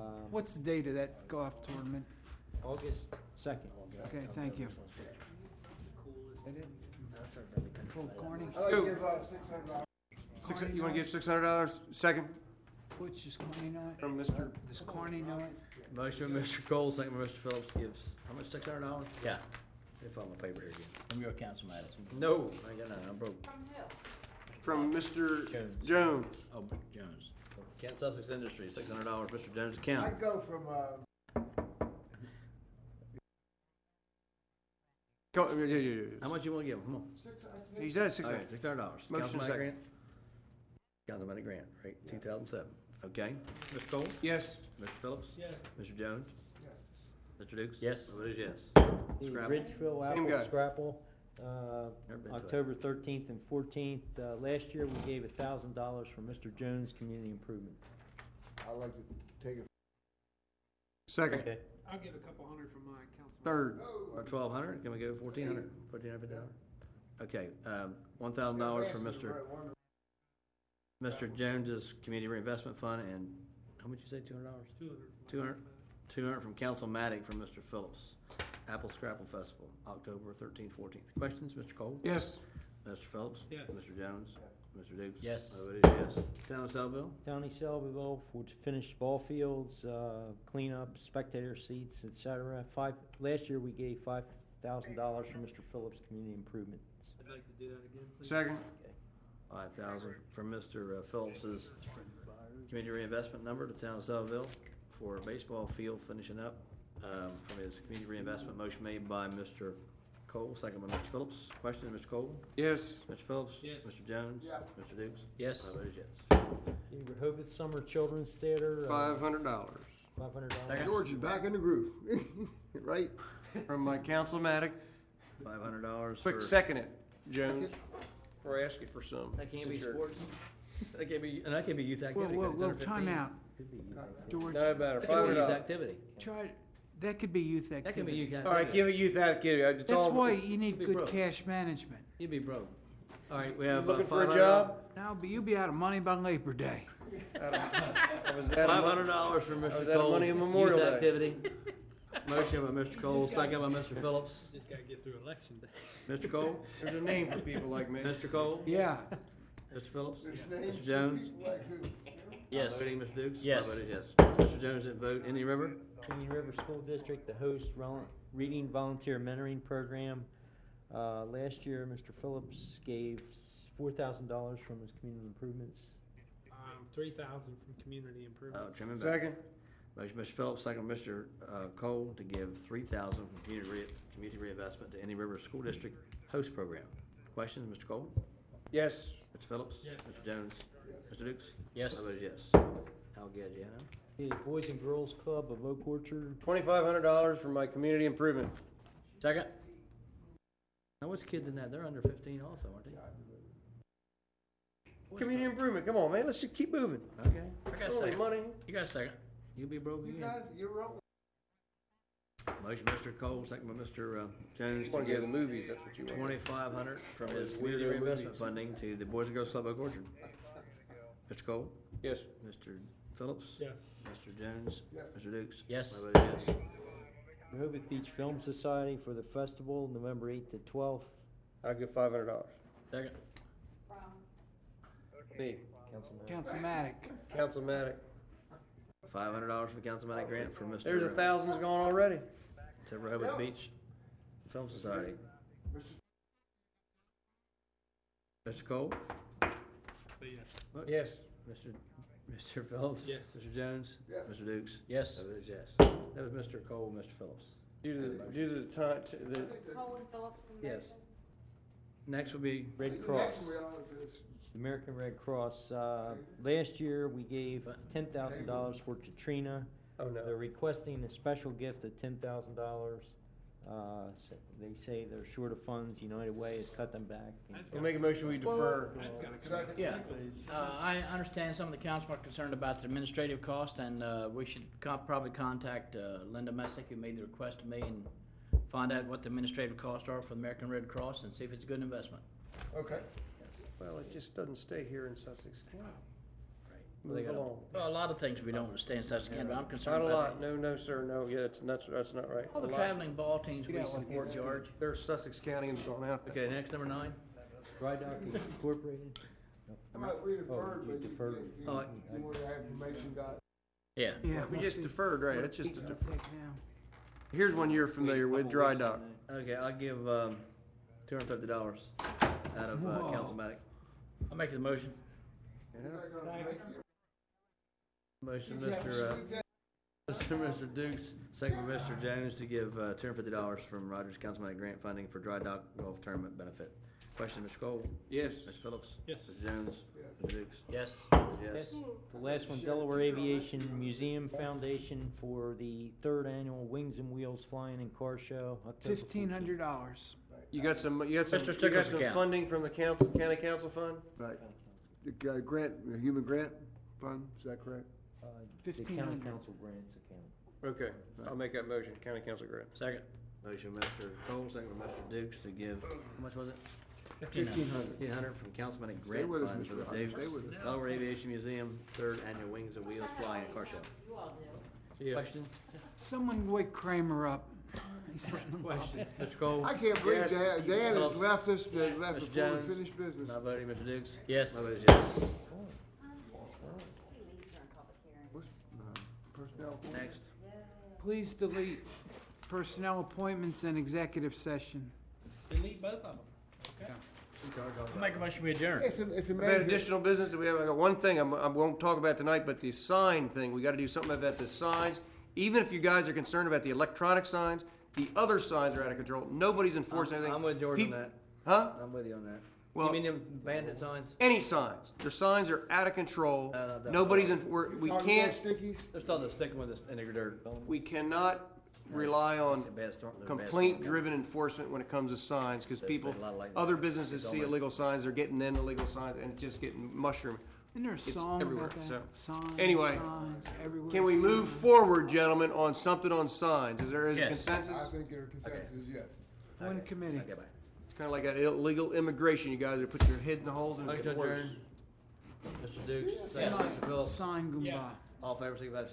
What's the date of that golf tournament? August 2nd. Okay, thank you. Full Carney? I'd like to give $600. You want to give $600? Second Butch, does Carney know it? from Mr. Does Carney know it? Motion by Mr. Cole, second by Mr. Phillips gives, how much, $600? Yeah, Let me find my paper here again. from your council, Madison. No, I ain't got none, I'm broke. From Mr. Jones. Jones. Oh, Jones. Kent Sussex Industries, $600, Mr. Jones account. I'd go from, How much you wanna give him? Come on. He's at $600. Okay, $600. Motion Councilman second. Grant? Councilman Grant, right, 2007. Okay. Mr. Cole? Yes. Mr. Phillips? Yes. Mr. Jones? Mr. Dukes? Yes. My vote is yes. The Scrabble? Ridgeville Same Apple guy. Scrapple, Never been to it. October 13th and 14th. Last year, we gave $1,000 from Mr. Jones Community Improvement. I'd like to take it. Second. Okay. I'll give a couple hundred from my council. Third. Or 1,200, can we go 1,400? 1,450? Okay, $1,000 from Mr. Jones's Community Reinvestment Fund, and how much you say, $200? 200 from Council Matic from Mr. Phillips. Apple Scrapple Festival, October 13th, 14th. Questions, Mr. Cole? Yes. Mr. Phillips? Yes. Mr. Jones? Mr. Dukes? Yes. My vote is yes. Town of Sellville? County Shelbyville for finished ball fields, cleanup, spectator seats, etc. Last year, we gave $5,000 from Mr. Phillips Community Improvements. I'd like to do that again, please. Second. 5,000 from Mr. Phillips's Community Reinvestment number to Town of Sellville for a baseball field finishing up, from his Community Reinvestment. Motion made by Mr. Cole, second by Mr. Phillips. Question, Mr. Cole? Yes. Mr. Phillips? Yes. Mr. Jones? Yeah. Mr. Dukes? Yes. My vote is yes. The Rehoboth Summer Children's Theater, $500 $500. George, you're back in the groove, right? from my Council Matic. $500 Quick, for. second it, Jones, for asking for some. That can't be Since you're- sports. That can't be, and that can't be youth Well, activity. well, 'cause it's well, under time 15. out. George, No matter, That can be youth $500. activity. try, that could be youth That can be activity. youth activity. All right, give a youth activity. It's That's all- why you need Be good broke. cash management. You'd be broke. All right, we have Looking for a $500 job? Now, but you'll be out of money by Labor Day. I was at a- $500 from I Mr. was at a Cole. Money and Memorial Youth Day. activity. Motion by Mr. Cole, second by Mr. Phillips. Just gotta get through election day. Mr. Cole? There's a name for people like me. Mr. Cole? Yeah. Mr. Phillips? There's names Mr. for Jones? people like who? Yes. Voting, Mr. Dukes? Yes. My vote is yes. Mr. Jones didn't vote. Indian River? Indian River School District to host reading volunteer mentoring program. Last year, Mr. Phillips gave $4,000 from his community improvements. 3,000 from community improvement. Trim it back. Second. Motion, Mr. Phillips, second by Mr. Cole to give $3,000 from community reinvestment to Indian River School District host program. Questions, Mr. Cole? Yes. Mr. Phillips? Yes. Mr. Jones? Mr. Dukes? Yes. My vote is yes. Al Gadgiano? The Boys and Girls Club of Oak Orchard, $2,500 for my community improvement. Second? Now, what's kids in that? They're under 15 also, aren't they? Community improvement, come on, man, let's just keep moving. Okay. I got a Holy second. money. You got a second? You'll be broke You again. guys, you're wrong. Motion, Mr. Cole, second by Mr. Jones Just to wanna go to give the movies, that's what you want. 2,500 from his Weirdo community reinvestment movies. funding to the Boys and Girls Club Oak Orchard. Mr. Cole? Yes. Mr. Phillips? Yes. Mr. Jones? Yes. Mr. Dukes? Yes. My vote is yes. Rehoboth Beach Film Society for the festival, November 8th to 12th. I'll give $500. Second? Me, Council Matic. Council Matic. $500 from Councilman Grant from Mr. There's $1,000's gone already. To Rehoboth Beach Film Society. Mr. Cole? Yes. Mr. Phillips? Yes. Mr. Jones? Yes. Mr. Dukes? Yes. My vote is yes. That was Mr. Cole, Mr. Phillips. Due to the time, Cole and Phillips from Yes. Mason. Next will be, Red Cross, Next, we all just- American Red Cross. Last year, we gave $10,000 for Katrina. oh They're no. requesting a special gift of $10,000. They say they're short of funds. United Way has cut them back. We'll make a motion, we defer. That's gotta come out. Yeah. I understand some of the council are concerned about the administrative cost, and we should probably contact Linda Messick, who made the request to me, and find out what the administrative costs are for the American Red Cross and see if it's a good investment. Okay. Well, it just doesn't stay here in Sussex County. move along. Well, a lot of things we don't understand in Susquehanna, but I'm Not concerned a about. lot, no, sir, no, yeah, that's not right. All the A lot. traveling ball teams we support, George. There's Sussex County and gone out. Okay, next, number 9. Dry Dock Incorporated. How about we deferred, you but deferred. you want to have information got? Yeah. Yeah. We we'll just see. deferred, right, that's just a Take defer. now. Here's one you're familiar with, Dry Dock. Okay, I'll give $250 out of Whoa. Councilmatic. I'll make the motion. Motion, Mr. Dukes, second by Mr. Jones to give $250 from Rogers Councilmatic grant funding for Dry Dock Golf Tournament benefit. Question, Mr. Cole? Yes. Mr. Phillips? Yes. Mr. Jones? Mr. Dukes? Yes. Yes. The last one, Delaware Aviation Museum Foundation for the 3rd annual Wings and Wheels Flying and Car Show. October 14th. $1,500. You got some Mr. Sticker's account. funding from the county council fund? Right. The grant, the human grant fund, is that correct? The county 1,500. council grants account. Okay, I'll make that motion, county council grant. Second. Motion, Mr. Cole, second by Mr. Dukes to give, how much was it? 1,500. $1,500 from Councilmatic Stay grant with us, fund for Mr. the Hodges, stay with us. Delaware Aviation Museum 3rd annual Wings and Wheels Flying and Car Show. Yeah. Questions? Someone wake Kramer up. He's letting them off. Questions? Mr. Cole? I can't believe Yes. Dan has Phillips? left us, left Mr. before Jones? we finished business. Not voting, Mr. Dukes? Yes. My vote is yes. What's, personnel? Next. Please delete personnel appointments and executive session. Delete both of them. I'll make a motion we adjourn. It's I've had amazing. additional business, that we have, I got one thing I won't talk about tonight, but the sign thing, we gotta do something about the signs. Even if you guys are concerned about the electronic signs, the other signs are out of control, nobody's enforcing anything. I'm with George on Peop- that. Huh? I'm with you on that. Well- You mean them bandit signs? Any signs, their signs are out of control, that- nobody's, we Talking can't, about stickies? They're starting to stick with us in the dirt. we cannot rely on Bad storm- they're bad complaint-driven enforcement when it comes to signs, because There's people, been a lot of lightning. other businesses It's see all- illegal signs, they're getting in illegal signs, and it's just getting mushroom. Isn't there a It's song everywhere, about that? so- Signs, Anyway, signs, everywhere. Can we move signs. forward, gentlemen, on something on signs? Is there a Yes. consensus? I think your consensus is yes. One committee. Okay, bye. It's kind of like that illegal immigration. You guys are putting your head in the holes and Motion it's to worse. adjourn. Mr. Dukes, second, Somebody Mr. Phillips. sign goodbye. Yes. All in favor, signify by